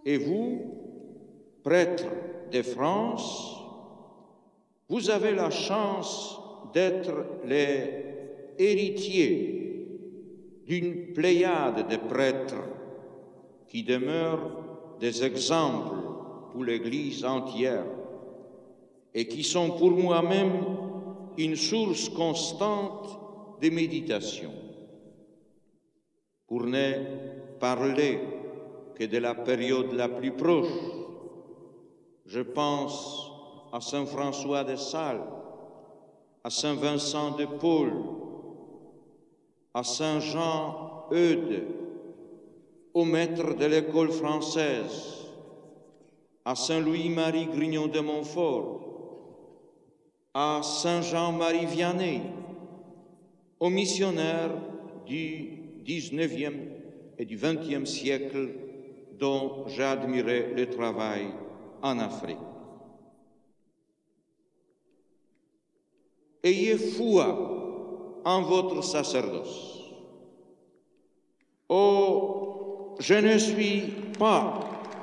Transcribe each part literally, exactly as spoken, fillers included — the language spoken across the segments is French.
Et vous, prêtres de France, vous avez la chance d'être les héritiers d'une pléiade de prêtres qui demeurent des exemples pour l'Église entière et qui sont pour moi-même une source constante de méditation. Pour ne parler que de la période la plus proche, je pense à Saint François de Sales, à Saint Vincent de Paul, à Saint Jean Eudes, au maître de l'école française, à Saint Louis-Marie Grignon de Montfort, à Saint Jean-Marie Vianney, aux missionnaires du dix-neuvième et du vingtième siècle dont j'ai admiré le travail en Afrique. Ayez foi en votre sacerdoce. Oh, je ne suis pas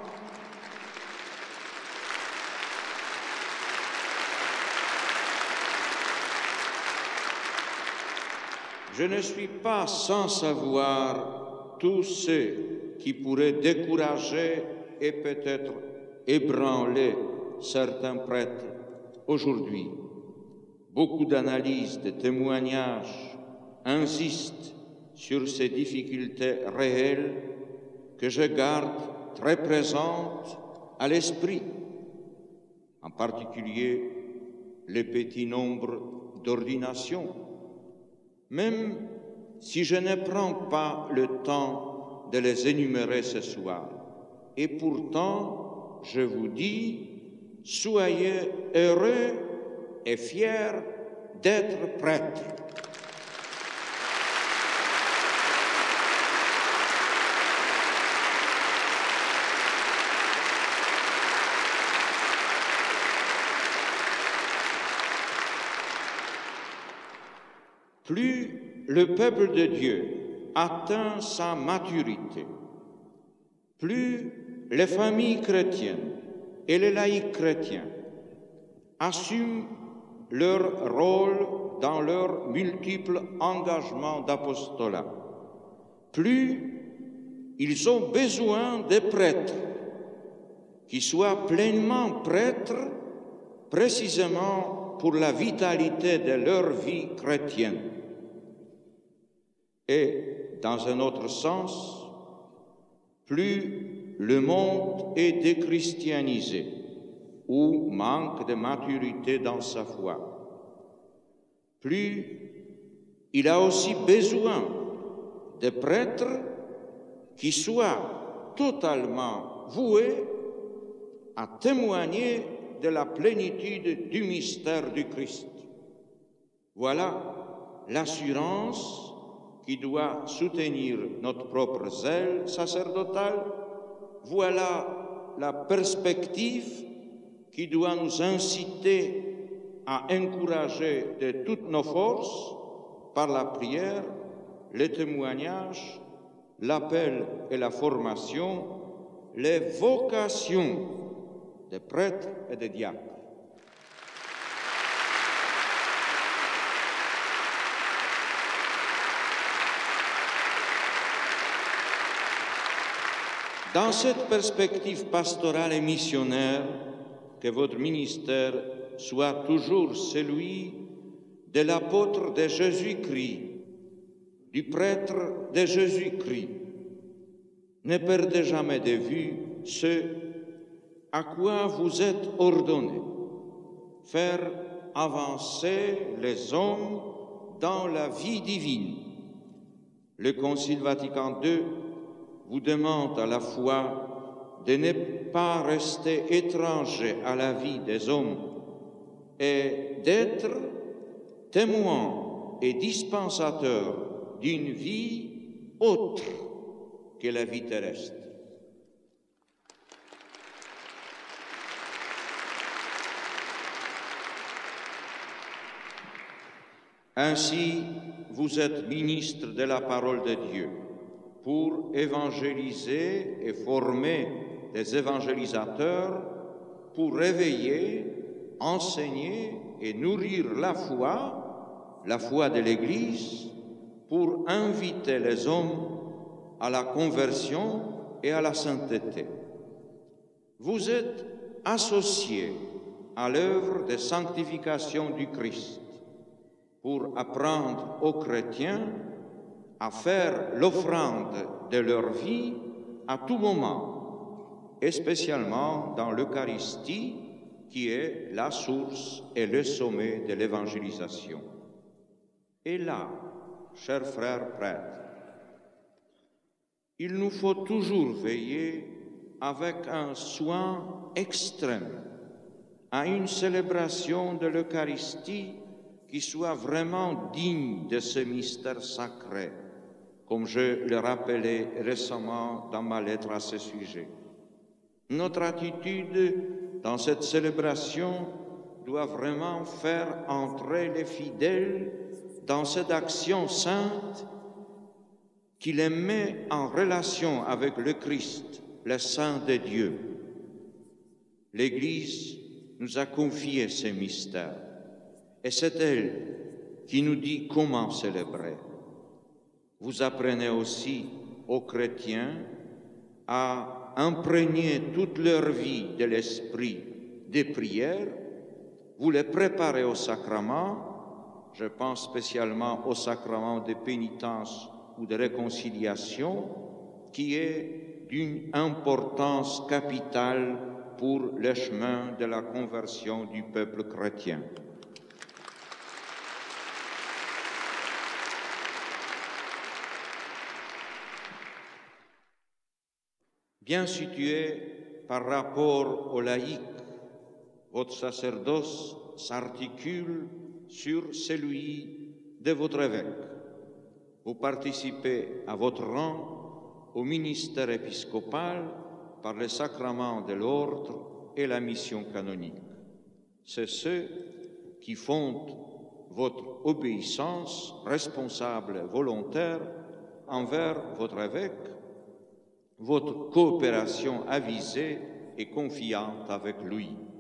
Je ne suis pas sans savoir tous ceux qui pourraient décourager et peut-être ébranler certains prêtres aujourd'hui. Beaucoup d'analyses, de témoignages insistent sur ces difficultés réelles que je garde très présentes à l'esprit, en particulier le petit nombre d'ordinations. Même si je ne prends pas le temps de les énumérer ce soir. Et pourtant, je vous dis, soyez heureux et fiers d'être prêtres. Plus le peuple de Dieu atteint sa maturité, plus les familles chrétiennes et les laïcs chrétiens assument leur rôle dans leurs multiples engagements d'apostolat, plus ils ont besoin de prêtres qui soient pleinement prêtres précisément pour la vitalité de leur vie chrétienne. Et, dans un autre sens, plus le monde est déchristianisé ou manque de maturité dans sa foi, plus il a aussi besoin de prêtres qui soient totalement voués à témoigner de la plénitude du mystère du Christ. Voilà l'assurance qui doit soutenir notre propre zèle sacerdotal. Voilà la perspective qui doit nous inciter à encourager de toutes nos forces, par la prière, les témoignages, l'appel et la formation, les vocations des prêtres et des diacres. Dans cette perspective pastorale et missionnaire, que votre ministère soit toujours celui de l'apôtre de Jésus-Christ, du prêtre de Jésus-Christ. Ne perdez jamais de vue ce à quoi vous êtes ordonnés, faire avancer les hommes dans la vie divine. Le Concile Vatican deux vous demande à la fois de ne pas rester étranger à la vie des hommes et d'être témoin et dispensateur d'une vie autre que la vie terrestre. Ainsi, vous êtes ministre de la parole de Dieu pour évangéliser et former des évangélisateurs pour réveiller, enseigner et nourrir la foi, la foi de l'Église, pour inviter les hommes à la conversion et à la sainteté. Vous êtes associés à l'œuvre de sanctification du Christ pour apprendre aux chrétiens à faire l'offrande de leur vie à tout moment, et spécialement dans l'Eucharistie, qui est la source et le sommet de l'évangélisation. Et là, chers frères prêtres, il nous faut toujours veiller avec un soin extrême à une célébration de l'Eucharistie qui soit vraiment digne de ce mystère sacré, comme je le rappelais récemment dans ma lettre à ce sujet. Notre attitude dans cette célébration doit vraiment faire entrer les fidèles dans cette action sainte qui les met en relation avec le Christ, le Saint de Dieu. L'Église nous a confié ces mystères et c'est elle qui nous dit comment célébrer. Vous apprenez aussi aux chrétiens à imprégner toute leur vie de l'esprit des prières, vous les préparez au sacrement, je pense spécialement au sacrement de pénitence ou de réconciliation, qui est d'une importance capitale pour le chemin de la conversion du peuple chrétien. Bien situé par rapport aux laïcs, votre sacerdoce s'articule sur celui de votre évêque. Vous participez à votre rang au ministère épiscopal par le sacrement de l'ordre et la mission canonique. C'est ce qui fonde votre obéissance responsable et volontaire envers votre évêque, votre coopération avisée et confiante avec lui.